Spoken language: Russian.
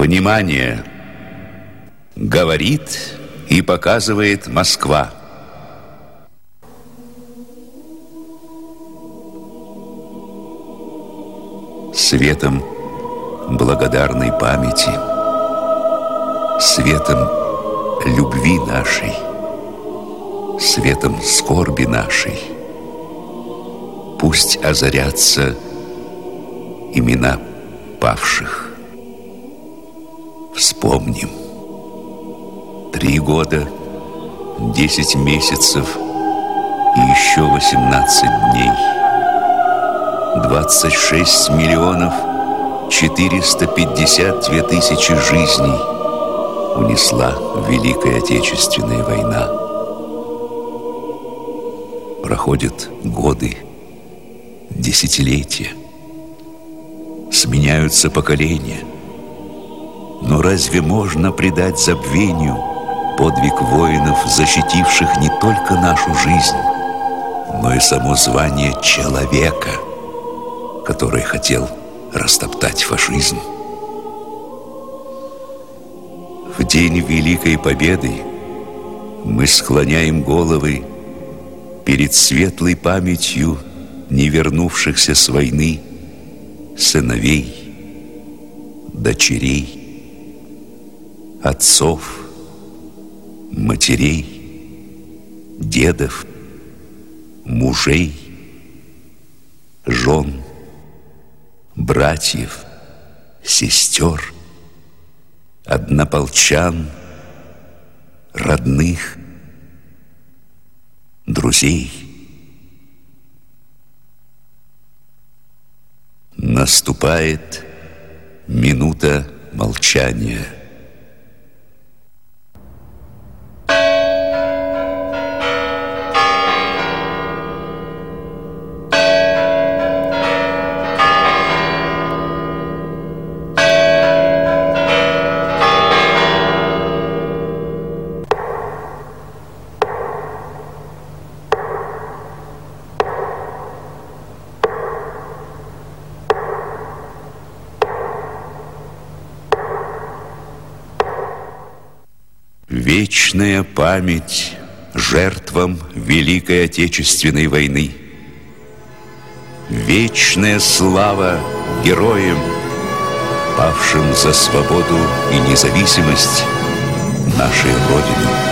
Внимание! Говорит и показывает Москва. Светом благодарной памяти, светом любви нашей, светом скорби нашей пусть озарятся имена павших. Вспомним. 3 года, 10 месяцев и еще 18 дней. 26 миллионов 452 тысячи жизней унесла Великая Отечественная война. Проходят годы, десятилетия, сменяются поколения. Но разве можно предать забвению подвиг воинов, защитивших не только нашу жизнь, но и само звание человека, который хотел растоптать фашизм? В день Великой Победы мы склоняем головы перед светлой памятью не вернувшихся с войны сыновей, дочерей, отцов, матерей, дедов, мужей, жен, братьев, сестер, однополчан, родных, друзей. Наступает минута молчания. Вечная память жертвам Великой Отечественной войны. Вечная слава героям, павшим за свободу и независимость нашей Родины.